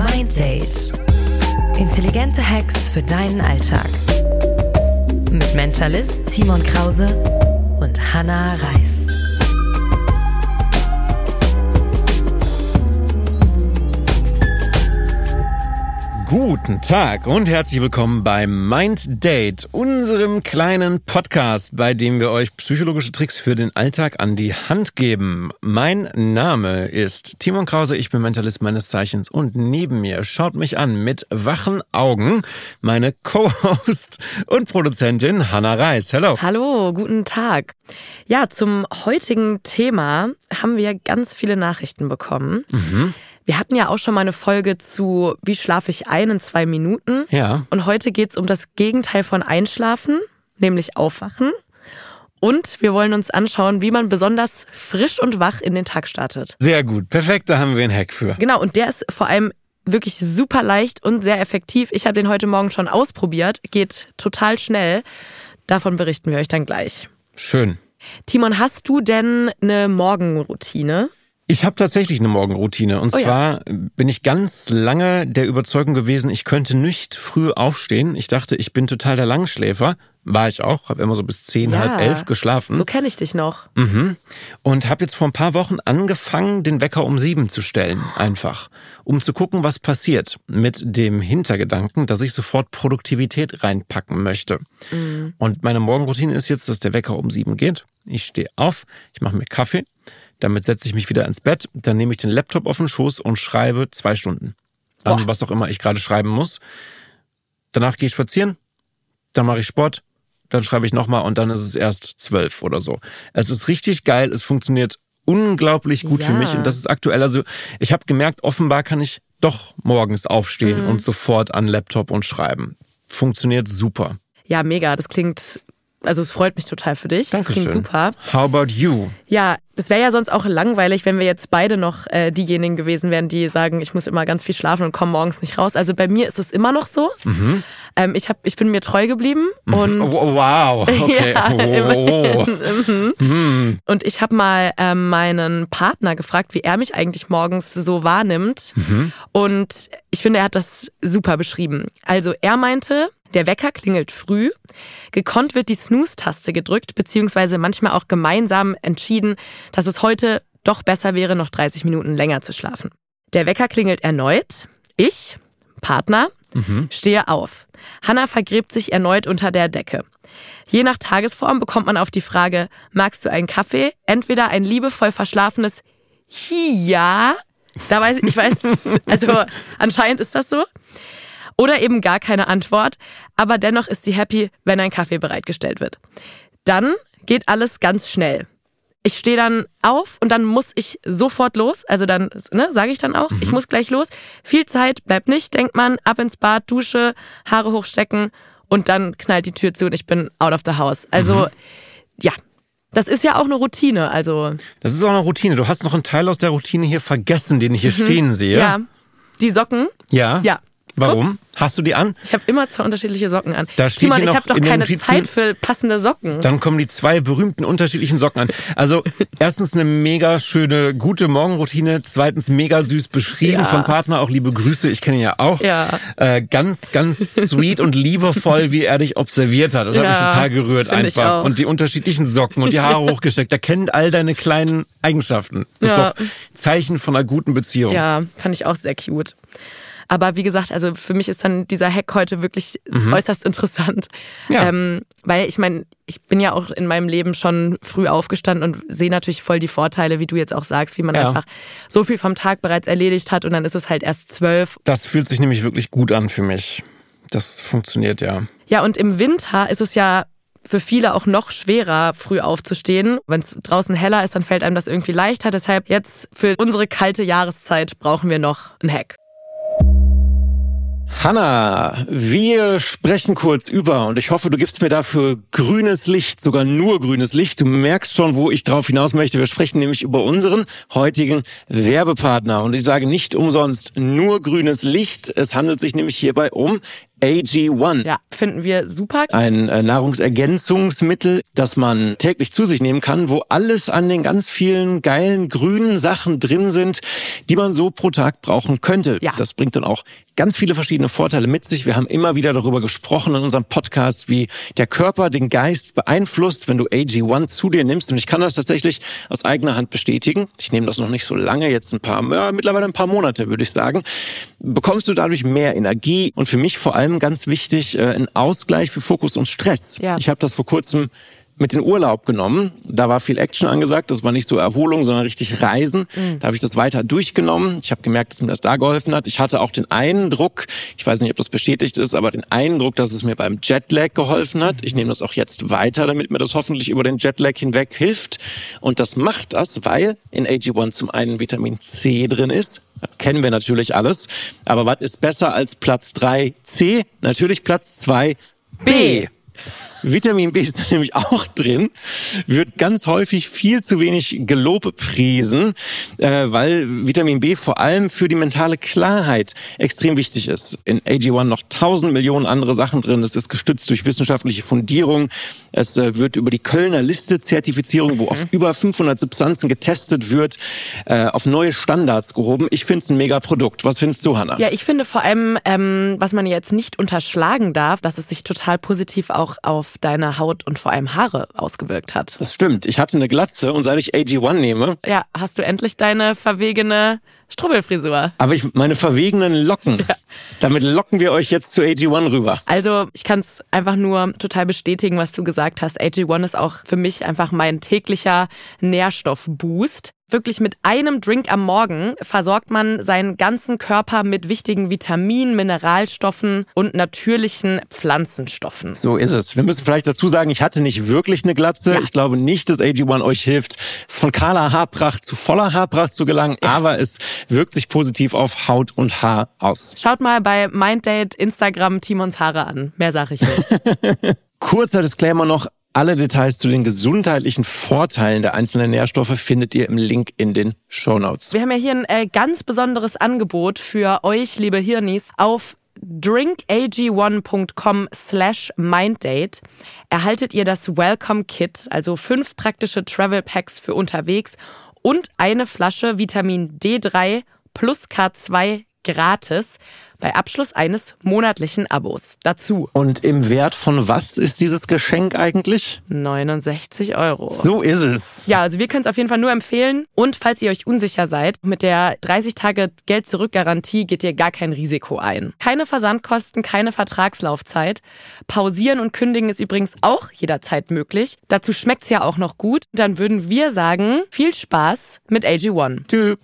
Mind Date. Intelligente Hacks für deinen Alltag. Mit Mentalist Timon Krause und Hannah Reis. Guten Tag und herzlich willkommen beim Mind Date, unserem kleinen Podcast, bei dem wir euch psychologische Tricks für den Alltag an die Hand geben. Mein Name ist Timon Krause, ich bin Mentalist meines Zeichens und neben mir schaut mich an mit wachen Augen meine Co-Host und Produzentin Hannah Reis. Hello. Hallo, guten Tag. Ja, zum heutigen Thema haben wir ganz viele Nachrichten bekommen. Wir hatten ja auch schon mal eine Folge zu wie schlafe ich ein in 2 Minuten. Ja. Und heute geht's um das Gegenteil von Einschlafen, nämlich Aufwachen. Und wir wollen uns anschauen, wie man besonders frisch und wach in den Tag startet. Sehr gut, perfekt, da haben wir einen Hack für. Genau, und der ist vor allem wirklich super leicht und sehr effektiv. Ich habe den heute Morgen schon ausprobiert, geht total schnell. Davon berichten wir euch dann gleich. Schön. Timon, hast du denn eine Morgenroutine? Ich habe tatsächlich eine Morgenroutine und zwar bin ich ganz lange der Überzeugung gewesen, ich könnte nicht früh aufstehen. Ich dachte, ich bin total der Langschläfer. War ich auch, habe immer so bis 10, halb 11 geschlafen. So kenne ich dich noch. Und habe jetzt vor ein paar Wochen angefangen, den Wecker um 7 zu stellen, einfach. Um zu gucken, was passiert. Mit dem Hintergedanken, dass ich sofort Produktivität reinpacken möchte. Und meine Morgenroutine ist jetzt, dass der Wecker um 7 geht. Ich stehe auf, ich mache mir Kaffee. Damit setze ich mich wieder ins Bett, dann nehme ich den Laptop auf den Schoß und schreibe 2 Stunden. An was auch immer ich gerade schreiben muss. Danach gehe ich spazieren, dann mache ich Sport, dann schreibe ich nochmal und dann ist es erst 12 oder so. Es ist richtig geil, es funktioniert unglaublich gut für mich und das ist aktuell. Also ich habe gemerkt, offenbar kann ich doch morgens aufstehen und sofort an Laptop und schreiben. Funktioniert super. Ja, mega, das klingt... Also es freut mich total für dich. Dankeschön. Das klingt super. How about you? Ja, es wäre ja sonst auch langweilig, wenn wir jetzt beide noch diejenigen gewesen wären, die sagen, ich muss immer ganz viel schlafen und komme morgens nicht raus. Also bei mir ist es immer noch so. Ich bin mir treu geblieben. Und wow, okay. Ja, Und ich habe mal meinen Partner gefragt, wie er mich eigentlich morgens so wahrnimmt. Und ich finde, er hat das super beschrieben. Also er meinte... Der Wecker klingelt früh, gekonnt wird die Snooze-Taste gedrückt, beziehungsweise manchmal auch gemeinsam entschieden, dass es heute doch besser wäre, noch 30 Minuten länger zu schlafen. Der Wecker klingelt erneut, ich, Partner, stehe auf. Hannah vergräbt sich erneut unter der Decke. Je nach Tagesform bekommt man auf die Frage, magst du einen Kaffee? Entweder ein liebevoll verschlafenes Ja, ich weiß, also anscheinend ist das so. Oder eben gar keine Antwort, aber dennoch ist sie happy, wenn ein Kaffee bereitgestellt wird. Dann geht alles ganz schnell. Ich stehe dann auf und dann muss ich sofort los. Also dann sage ich dann auch, ich muss gleich los. Viel Zeit bleibt nicht, denkt man, ab ins Bad, Dusche, Haare hochstecken und dann knallt die Tür zu und ich bin out of the house. Also ja, das ist ja auch eine Routine. Also das ist auch eine Routine. Du hast noch einen Teil aus der Routine hier vergessen, den ich hier stehen sehe. Ja, die Socken. Ja. Warum? Hast du die an? Ich habe immer 2 unterschiedliche Socken an. Da steht Timon, hier noch ich habe doch in den keine Notizen, Zeit für passende Socken. Dann kommen die 2 berühmten unterschiedlichen Socken an. Also erstens eine mega schöne, gute Morgenroutine. Zweitens mega süß beschrieben vom Partner. Auch liebe Grüße, ich kenne ihn ja auch. Ja. Ganz, ganz sweet und liebevoll, wie er dich observiert hat. Das hat mich total gerührt einfach. Und die unterschiedlichen Socken und die Haare hochgesteckt. Er kennt all deine kleinen Eigenschaften. Das ist doch Zeichen von einer guten Beziehung. Ja, fand ich auch sehr cute. Aber wie gesagt, also für mich ist dann dieser Hack heute wirklich äußerst interessant. Ja. Weil ich meine, ich bin ja auch in meinem Leben schon früh aufgestanden und sehe natürlich voll die Vorteile, wie du jetzt auch sagst, wie man einfach so viel vom Tag bereits erledigt hat und dann ist es halt erst 12. Das fühlt sich nämlich wirklich gut an für mich. Das funktioniert ja. Ja, und im Winter ist es ja für viele auch noch schwerer, früh aufzustehen. Wenn es draußen heller ist, dann fällt einem das irgendwie leichter. Deshalb jetzt für unsere kalte Jahreszeit brauchen wir noch einen Hack. Hannah, wir sprechen kurz über und ich hoffe, du gibst mir dafür grünes Licht, sogar nur grünes Licht. Du merkst schon, wo ich drauf hinaus möchte. Wir sprechen nämlich über unseren heutigen Werbepartner und ich sage nicht umsonst nur grünes Licht. Es handelt sich nämlich hierbei um AG1. Ja, finden wir super. Ein Nahrungsergänzungsmittel, das man täglich zu sich nehmen kann, wo alles an den ganz vielen geilen grünen Sachen drin sind, die man so pro Tag brauchen könnte. Ja. Das bringt dann auch ganz viele verschiedene Vorteile mit sich. Wir haben immer wieder darüber gesprochen in unserem Podcast, wie der Körper den Geist beeinflusst, wenn du AG1 zu dir nimmst. Und ich kann das tatsächlich aus eigener Hand bestätigen. Ich nehme das noch nicht so lange, jetzt mittlerweile ein paar Monate, würde ich sagen. Bekommst du dadurch mehr Energie und für mich vor allem ganz wichtig, ein Ausgleich für Fokus und Stress. Ja. Ich habe das vor kurzem mit in Urlaub genommen. Da war viel Action angesagt. Das war nicht so Erholung, sondern richtig Reisen. Da habe ich das weiter durchgenommen. Ich habe gemerkt, dass mir das da geholfen hat. Ich hatte auch den Eindruck, ich weiß nicht, ob das bestätigt ist, aber den Eindruck, dass es mir beim Jetlag geholfen hat. Ich nehme das auch jetzt weiter, damit mir das hoffentlich über den Jetlag hinweg hilft. Und das macht das, weil in AG1 zum einen Vitamin C drin ist. Kennen wir natürlich alles. Aber was ist besser als Platz 3 C? Natürlich Platz 2 B. Vitamin B ist nämlich auch drin, wird ganz häufig viel zu wenig gelobpriesen, weil Vitamin B vor allem für die mentale Klarheit extrem wichtig ist. In AG1 noch 1000 Millionen andere Sachen drin. Das ist gestützt durch wissenschaftliche Fundierung. Es wird über die Kölner Liste-Zertifizierung, wo auf über 500 Substanzen getestet wird, auf neue Standards gehoben. Ich finde es ein mega Produkt. Was findest du, Hannah? Ja, ich finde vor allem, was man jetzt nicht unterschlagen darf, dass es sich total positiv auch auf deine Haut und vor allem Haare ausgewirkt hat. Das stimmt. Ich hatte eine Glatze und seit ich AG1 nehme... Ja, hast du endlich deine verwegene Strubbelfrisur. Aber meine verwegenen Locken, damit locken wir euch jetzt zu AG1 rüber. Also ich kann es einfach nur total bestätigen, was du gesagt hast. AG1 ist auch für mich einfach mein täglicher Nährstoffboost. Wirklich mit einem Drink am Morgen versorgt man seinen ganzen Körper mit wichtigen Vitaminen, Mineralstoffen und natürlichen Pflanzenstoffen. So ist es. Wir müssen vielleicht dazu sagen, ich hatte nicht wirklich eine Glatze. Ja. Ich glaube nicht, dass AG1 euch hilft, von kahler Haarpracht zu voller Haarpracht zu gelangen, aber es wirkt sich positiv auf Haut und Haar aus. Schaut mal bei Minddate Instagram Timons Haare an. Mehr sage ich nicht. Kurzer Disclaimer noch. Alle Details zu den gesundheitlichen Vorteilen der einzelnen Nährstoffe findet ihr im Link in den Shownotes. Wir haben ja hier ein ganz besonderes Angebot für euch, liebe Hirnis. Auf drinkag1.com/minddate erhaltet ihr das Welcome Kit, also 5 praktische Travel Packs für unterwegs und eine Flasche Vitamin D3 plus K2 gratis bei Abschluss eines monatlichen Abos. Dazu. Und im Wert von was ist dieses Geschenk eigentlich? 69 €. So ist es. Ja, also wir können es auf jeden Fall nur empfehlen. Und falls ihr euch unsicher seid, mit der 30-Tage-Geld-Zurück-Garantie geht ihr gar kein Risiko ein. Keine Versandkosten, keine Vertragslaufzeit. Pausieren und kündigen ist übrigens auch jederzeit möglich. Dazu schmeckt's ja auch noch gut. Dann würden wir sagen, viel Spaß mit AG1. Tschüss.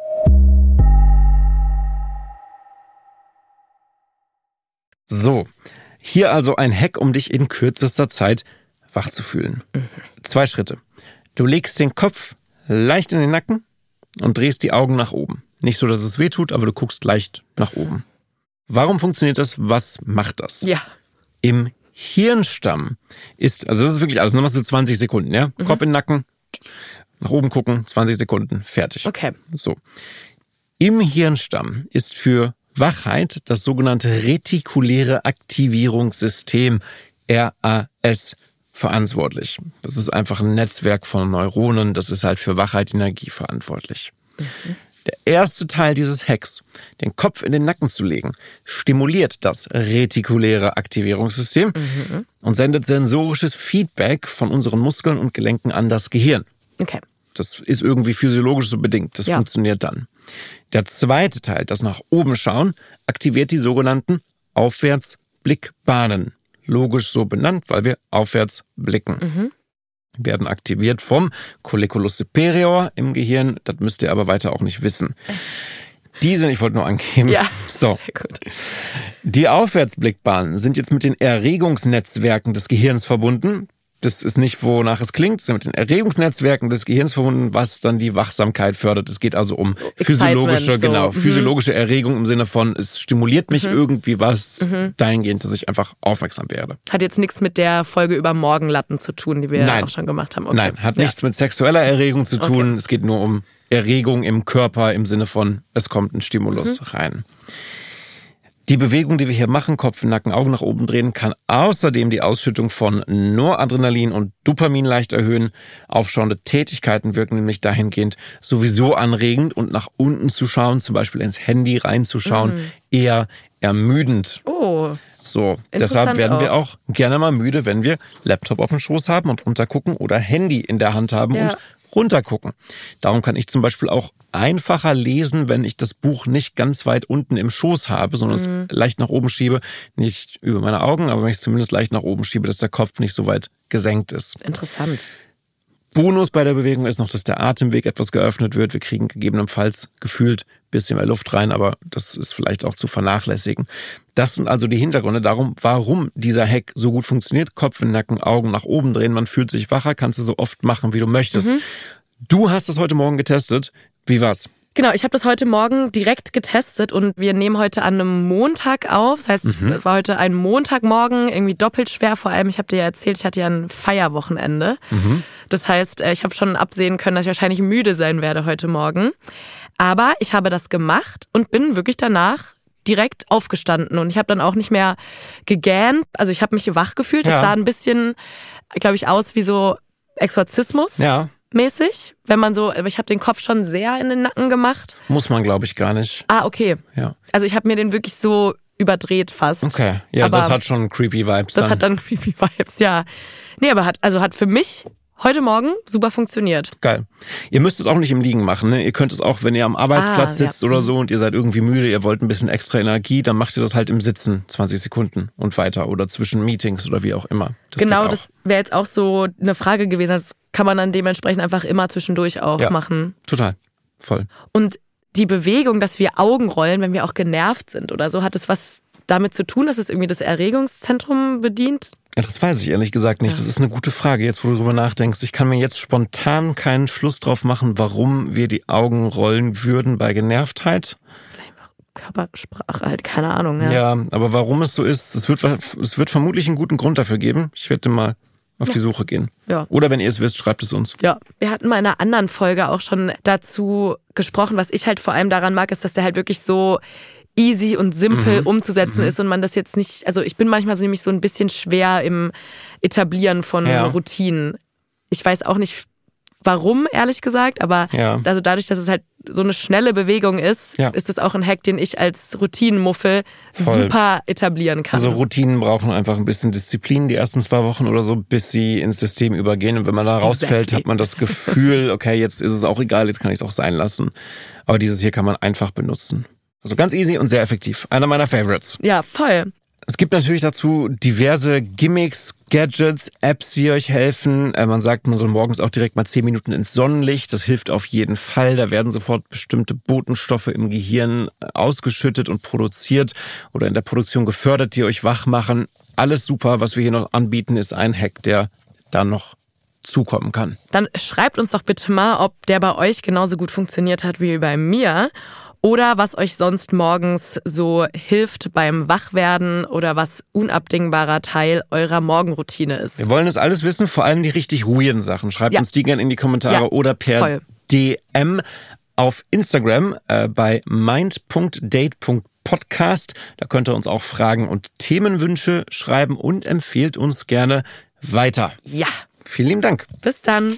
So, hier also ein Hack, um dich in kürzester Zeit wach zu fühlen. 2 Schritte. Du legst den Kopf leicht in den Nacken und drehst die Augen nach oben. Nicht so, dass es weh tut, aber du guckst leicht nach oben. Warum funktioniert das? Was macht das? Ja. Im Hirnstamm ist, also das ist wirklich alles, nur machst du 20 Sekunden, ja? Kopf in den Nacken, nach oben gucken, 20 Sekunden, fertig. Okay. So. Im Hirnstamm ist für Wachheit das sogenannte retikuläre Aktivierungssystem RAS verantwortlich. Das ist einfach ein Netzwerk von Neuronen, das ist halt für Wachheit, Energie verantwortlich. Der erste Teil dieses Hacks, den Kopf in den Nacken zu legen, stimuliert das retikuläre Aktivierungssystem und sendet sensorisches Feedback von unseren Muskeln und Gelenken an das Gehirn. Okay. Das ist irgendwie physiologisch so bedingt. Das funktioniert dann. Der zweite Teil, das nach oben schauen, aktiviert die sogenannten Aufwärtsblickbahnen. Logisch so benannt, weil wir aufwärts blicken. Werden aktiviert vom Colliculus superior im Gehirn. Das müsst ihr aber weiter auch nicht wissen. Ich wollte nur angeben. Ja, so. Sehr gut. Die Aufwärtsblickbahnen sind jetzt mit den Erregungsnetzwerken des Gehirns verbunden. Das ist nicht, wonach es klingt, sondern mit den Erregungsnetzwerken des Gehirns verbunden, was dann die Wachsamkeit fördert. Es geht also um physiologische Erregung im Sinne von, es stimuliert mich irgendwie was, dahingehend, dass ich einfach aufmerksam werde. Hat jetzt nichts mit der Folge über Morgenlatten zu tun, die wir auch schon gemacht haben. Okay. Nein, hat nichts mit sexueller Erregung zu tun. Es geht nur um Erregung im Körper im Sinne von, es kommt ein Stimulus rein. Die Bewegung, die wir hier machen, Kopf, Nacken, Augen nach oben drehen, kann außerdem die Ausschüttung von Noradrenalin und Dopamin leicht erhöhen. Aufschauende Tätigkeiten wirken nämlich dahingehend sowieso anregend und nach unten zu schauen, zum Beispiel ins Handy reinzuschauen, eher ermüdend. Oh. So, deshalb werden wir auch gerne mal müde, wenn wir Laptop auf dem Schoß haben und runtergucken oder Handy in der Hand haben und runtergucken. Darum kann ich zum Beispiel auch einfacher lesen, wenn ich das Buch nicht ganz weit unten im Schoß habe, sondern es leicht nach oben schiebe. Nicht über meine Augen, aber wenn ich es zumindest leicht nach oben schiebe, dass der Kopf nicht so weit gesenkt ist. Interessant. Bonus bei der Bewegung ist noch, dass der Atemweg etwas geöffnet wird. Wir kriegen gegebenenfalls gefühlt ein bisschen mehr Luft rein, aber das ist vielleicht auch zu vernachlässigen. Das sind also die Hintergründe darum, warum dieser Hack so gut funktioniert. Kopf in den Nacken, Augen nach oben drehen, man fühlt sich wacher, kannst du so oft machen, wie du möchtest. Du hast das heute Morgen getestet. Wie war's? Genau, ich habe das heute Morgen direkt getestet und wir nehmen heute an einem Montag auf. Das heißt, es war heute ein Montagmorgen, irgendwie doppelt schwer. Vor allem, ich habe dir ja erzählt, ich hatte ja ein Feierwochenende. Das heißt, ich habe schon absehen können, dass ich wahrscheinlich müde sein werde heute Morgen. Aber ich habe das gemacht und bin wirklich danach direkt aufgestanden. Und ich habe dann auch nicht mehr gegähnt. Also ich habe mich wach gefühlt. Das sah ein bisschen, glaube ich, aus wie so Exorzismus. Ja. Mäßig, wenn man so, ich habe den Kopf schon sehr in den Nacken gemacht. Muss man, glaube ich, gar nicht. Ah, okay. Ja. Also ich habe mir den wirklich so überdreht fast. Okay, ja, aber das hat schon creepy Vibes. Das hat dann creepy Vibes, ja. Nee, aber hat für mich heute Morgen super funktioniert. Geil. Ihr müsst es auch nicht im Liegen machen, ne? Ihr könnt es auch, wenn ihr am Arbeitsplatz sitzt oder so und ihr seid irgendwie müde, ihr wollt ein bisschen extra Energie, dann macht ihr das halt im Sitzen 20 Sekunden und weiter oder zwischen Meetings oder wie auch immer. Das wäre jetzt auch so eine Frage gewesen. Das kann man dann dementsprechend einfach immer zwischendurch auch machen. Total. Voll. Und die Bewegung, dass wir Augen rollen, wenn wir auch genervt sind oder so, hat es was damit zu tun, dass es irgendwie das Erregungszentrum bedient? Ja, das weiß ich ehrlich gesagt nicht. Das ist eine gute Frage, jetzt wo du drüber nachdenkst. Ich kann mir jetzt spontan keinen Schluss drauf machen, warum wir die Augen rollen würden bei Genervtheit. Vielleicht Körpersprache halt, keine Ahnung. Ja, aber warum es so ist, es wird vermutlich einen guten Grund dafür geben. Ich werde mal auf die Suche gehen. Ja. Oder wenn ihr es wisst, schreibt es uns. Ja, wir hatten mal in einer anderen Folge auch schon dazu gesprochen. Was ich halt vor allem daran mag, ist, dass der halt wirklich so easy und simpel umzusetzen ist und man das jetzt nicht, also ich bin manchmal so nämlich so ein bisschen schwer im Etablieren von Routinen. Ich weiß auch nicht, warum, ehrlich gesagt, aber also dadurch, dass es halt so eine schnelle Bewegung ist, ist es auch ein Hack, den ich als Routinenmuffel super etablieren kann. Also Routinen brauchen einfach ein bisschen Disziplin die ersten 2 Wochen oder so, bis sie ins System übergehen. Und wenn man da rausfällt, hat man das Gefühl, okay, jetzt ist es auch egal, jetzt kann ich es auch sein lassen. Aber dieses hier kann man einfach benutzen. Also ganz easy und sehr effektiv. Einer meiner Favorites. Ja, voll. Es gibt natürlich dazu diverse Gimmicks, Gadgets, Apps, die euch helfen. Man sagt, man soll morgens auch direkt mal 10 Minuten ins Sonnenlicht. Das hilft auf jeden Fall. Da werden sofort bestimmte Botenstoffe im Gehirn ausgeschüttet und produziert oder in der Produktion gefördert, die euch wach machen. Alles super. Was wir hier noch anbieten, ist ein Hack, der da noch zukommen kann. Dann schreibt uns doch bitte mal, ob der bei euch genauso gut funktioniert hat wie bei mir. Oder was euch sonst morgens so hilft beim Wachwerden oder was unabdingbarer Teil eurer Morgenroutine ist. Wir wollen das alles wissen, vor allem die richtig weirden Sachen. Schreibt uns die gerne in die Kommentare oder per DM auf Instagram bei mind.date.podcast. Da könnt ihr uns auch Fragen und Themenwünsche schreiben und empfehlt uns gerne weiter. Ja. Vielen lieben Dank. Bis dann.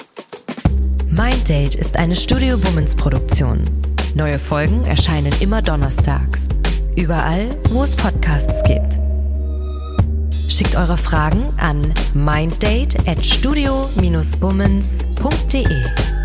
Mind Date ist eine Studio Womens Produktion. Neue Folgen erscheinen immer donnerstags. Überall, wo es Podcasts gibt. Schickt eure Fragen an minddate@studio-womens.de.